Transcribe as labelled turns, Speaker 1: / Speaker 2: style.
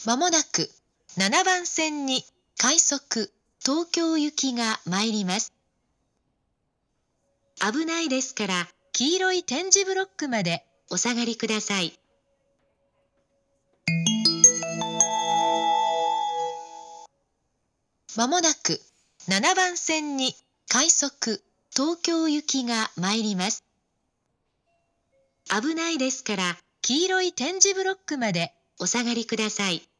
Speaker 1: まもなく7番線に快速東京行きが参ります。危ないですから黄色い点字ブロックまでお下がりください。まもなく7番線に快速東京行きが参ります。危ないですから黄色い点字ブロックまでお下がりください。